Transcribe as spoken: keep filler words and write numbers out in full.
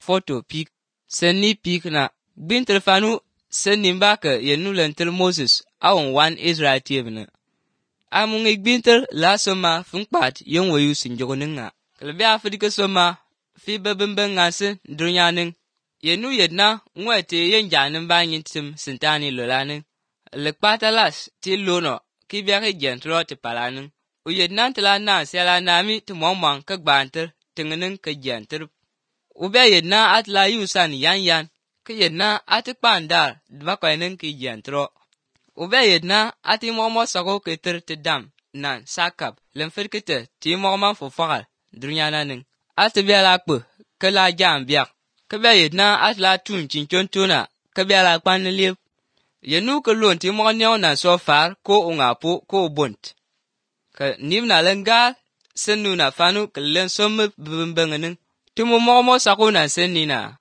photo pik senni pik na bintel fanu senni mbaka yenu lentel Moses awon wan Israel tibna amun igbintel la soma funkpat yon wayu sinjogoninga kalbi afdika soma fi babemben ngase dunyanin yenu yedna ngwete yenjanin banyin tim sintani lolanin lekpatalas ti lono kibiake gentro ti palanin uyedna tla na sela nami ti momwan ka gbanter tinginin ka genter ube yedna atla yusan yan yan ka yedna ati kpandar dvakoinin ki gentro ube yedna ati momo sako keter ti dam nan sakap lemfirkite ti moman fo fakal dunyananin ati bela kpu kala jam biak ka be yedna atla tun cinchontona ka bela kpanlip yenu ka lon ti mo nyaw na so far ko ungapo ko bunt ka nimna lengal senu na fanu klen somme bimbengenin tumo mo sako na senina